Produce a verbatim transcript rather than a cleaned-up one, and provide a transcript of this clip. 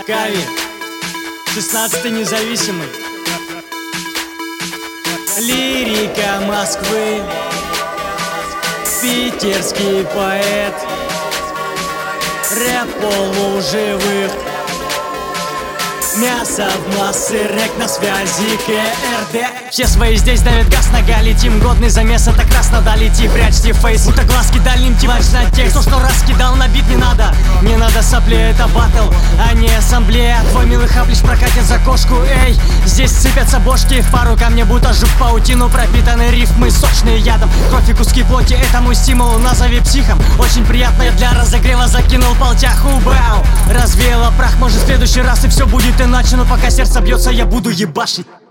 Кави, шестнадцатый независимый. Лирика Москвы, питерский поэт, рэп полуживых, мясо в массы, рэк на связи, КРД. Все свои здесь давят газ, нога летим. Годный замес, это красно долети. Прячьте фейс, будто глазки дальним типач на текст. То, что раз кидал на бит, не надо. Не надо сопли, это батл, а не ассамблея. Твой милый хаплиш прокатит за кошку, эй. Здесь сыпятся бошки в пару ко мне, будто жук в паутину. Пропитаны рифмы, сочные ядом. Кровь и куски плоти, это мой стимул. Назови психом, очень приятно. Я для разогрева закинул полтяху, бау. Развеяла прах, может в следующий раз и все будет иначе. Но пока сердце бьется, я буду ебашить.